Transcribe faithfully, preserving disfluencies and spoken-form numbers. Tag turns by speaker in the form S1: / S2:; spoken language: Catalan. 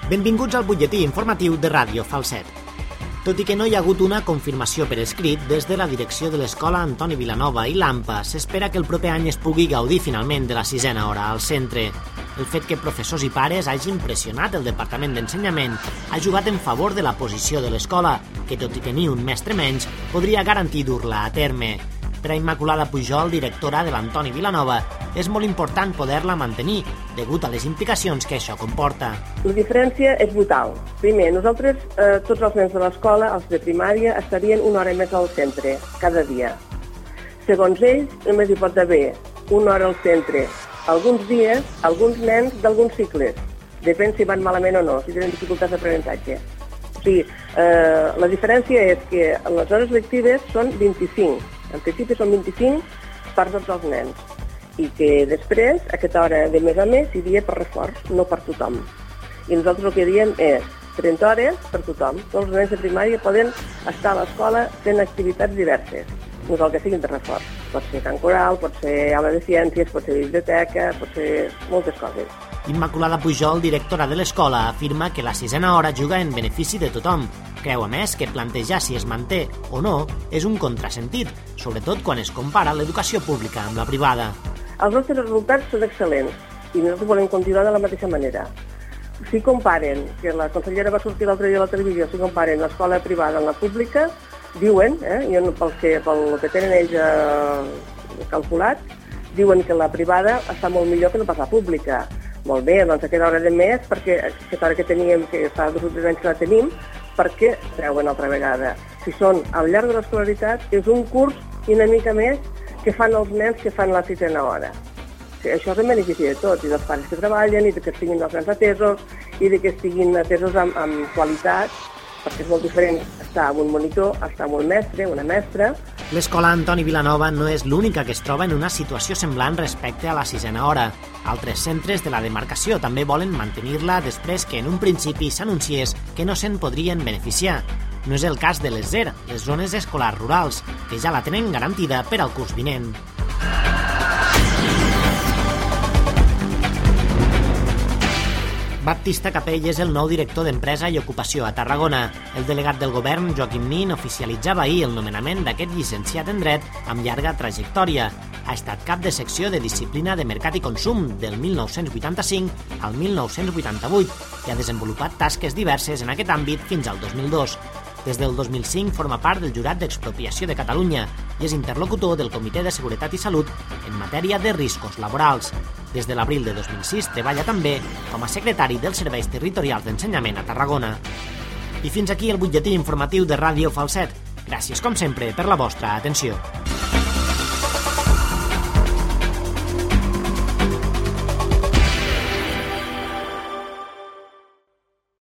S1: Benvinguts al butlletí informatiu de Ràdio Falset. Tot i que no hi ha hagut una confirmació per escrit, des de la direcció de l'escola Antoni Vilanova i l'AMPA s'espera que el proper any es pugui gaudir finalment de la sisena hora al centre. El fet que professors i pares hagin pressionat el Departament d'Ensenyament ha jugat en favor de la posició de l'escola, que tot i tenir un mestre menys, podria garantir dur-la a terme. Per a Immaculada Pujol, directora de l'Antoni Vilanova, és molt important poder-la mantenir, degut a les implicacions que això comporta.
S2: La diferència és brutal. Primer, nosaltres, eh, tots els nens de l'escola, els de primària, estarien una hora més al centre, cada dia. Segons ells, només hi pot haver una hora al centre. Alguns dies, alguns nens d'alguns cicles. Depèn si van malament o no, si tenen dificultats d'aprenentatge. O sigui, eh, la diferència és que les hores lectives són vint-i-cinc. En principi són vint-i-cinc per tots els nens. I que després, aquesta hora de mes a mes, iria per reforç, no per tothom. I nosaltres el que diem és trenta hores per tothom. Tots els nens de primària poden estar a l'escola fent activitats diverses, no cal que siguin de reforç. Pot ser cant coral, pot ser aula de ciències, pot ser biblioteca, pot ser moltes coses.
S1: Immaculada Pujol, directora de l'escola, afirma que la sisena hora juga en benefici de tothom. Creu, a més, que plantejar si es manté o no és un contrasentit, sobretot quan es compara l'educació pública amb la privada.
S2: Els nostres resultats són excel·lents i nosaltres volem continuar de la mateixa manera. Si comparen, que la consellera va sortir l'altre dia a la televisió, si comparen l'escola privada amb la pública, diuen, eh, jo no, pel, que, pel que tenen ells eh, calculat, diuen que la privada està molt millor que no pas la pública. Molt bé, doncs aquesta hora de mes, perquè aquesta hora que teníem, que fa dos o tres anys que la tenim, perquè treuen altra vegada. Si són al llarg de l'escolaritat, és un curs i una mica més que fan els nens que fan la sisena hora. Això és en benefici de tots, i dels pares que treballen, i de que estiguin els nens atesos, i de que estiguin atesos amb, amb qualitat, perquè és molt diferent estar amb un monitor, estar amb un mestre, una mestra.
S1: L'escola Antoni Vilanova no és l'única que es troba en una situació semblant respecte a la sisena hora. Altres centres de la demarcació també volen mantenir-la després que en un principi s'anunciés que no se'n podrien beneficiar. No és el cas de les Z E R, les zones escolars rurals, que ja la tenen garantida per al curs vinent. Baptista Capell és el nou director d'Empresa i Ocupació a Tarragona. El delegat del govern, Joaquim Nin, oficialitzava ahir el nomenament d'aquest llicenciat en dret amb llarga trajectòria. Ha estat cap de secció de disciplina de mercat i consum del mil nou-cents vuitanta-cinc al mil nou-cents vuitanta-vuit i ha desenvolupat tasques diverses en aquest àmbit fins al dos mil dos. Des del dos mil cinc forma part del Jurat d'Expropiació de Catalunya i és interlocutor del Comitè de Seguretat i Salut en matèria de riscos laborals. Des de l'abril de dos mil sis treballa també com a secretari dels Serveis Territorials d'Ensenyament a Tarragona. I fins aquí el butlletí informatiu de Ràdio Falset. Gràcies, com sempre, per la vostra atenció.